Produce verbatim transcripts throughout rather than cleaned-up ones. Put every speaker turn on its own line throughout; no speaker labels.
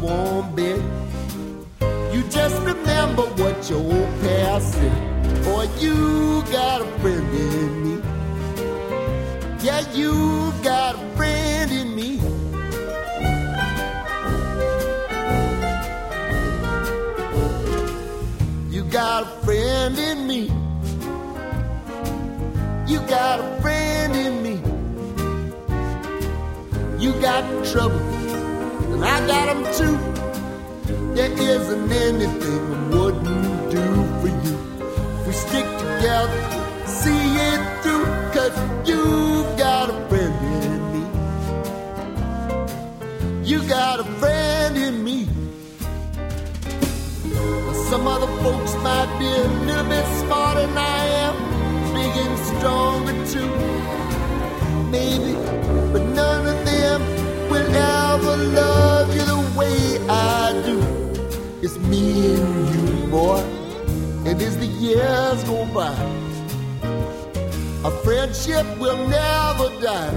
won't be. You just remember what your old past said. Boy, you got a friend in me. Yeah, you got a friend in me. You got a friend in me. You got a friend in me. You got trouble, and I got them too. There isn't anything I wouldn't do for you. If we stick together, see it through, 'cause you got a friend in me. You got a friend in me. Some other folks might be a little bit smarter than I am, big and stronger too, maybe, but none of them will ever love you the way I do. It's me and you, boy, and as the years go by, our friendship will never die.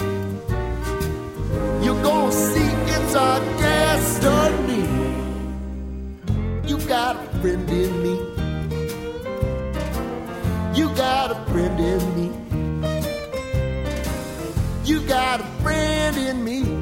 You're gonna see it's our destiny. You got a friend in me. You got a friend in me. You got a friend in me.